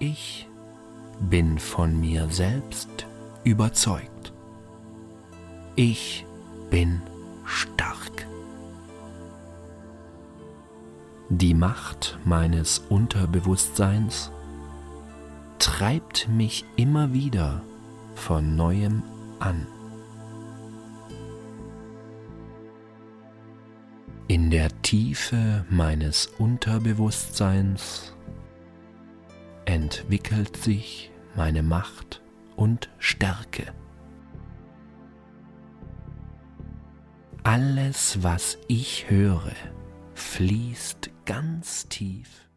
Ich bin von mir selbst überzeugt. Ich bin stark. Die Macht meines Unterbewusstseins treibt mich immer wieder von neuem an. In der Tiefe meines Unterbewusstseins entwickelt sich meine Macht und Stärke. Alles, was ich höre, fließt ganz tief